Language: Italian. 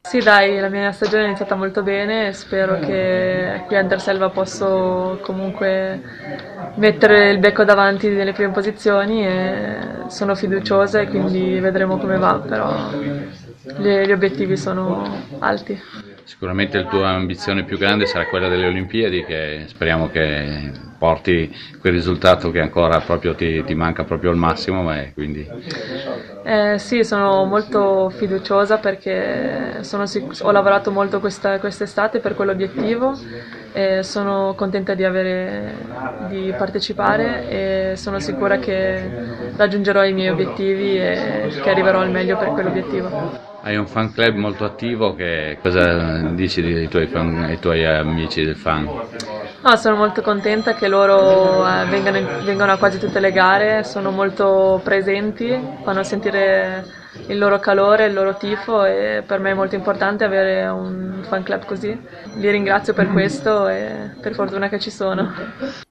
Sì, dai, la mia stagione è iniziata molto bene e spero che qui a Anterselva posso comunque mettere il becco davanti nelle prime posizioni e sono fiduciosa e quindi vedremo come va, però gli obiettivi sono alti. Sicuramente la tua ambizione più grande sarà quella delle Olimpiadi, che speriamo che porti quel risultato che ancora proprio ti manca proprio al massimo, quindi Sì, sono molto fiduciosa perché ho lavorato molto quest'estate per quell'obiettivo e sono contenta di partecipare e sono sicura che raggiungerò i miei obiettivi e che arriverò al meglio per quell'obiettivo. hai un fan club molto attivo, cosa dici ai tuoi amici del fan? No, sono molto contenta che loro vengano a quasi tutte le gare, sono molto presenti, fanno sentire il loro calore, il loro tifo e per me è molto importante avere un fan club così. Li ringrazio per questo e per fortuna che ci sono.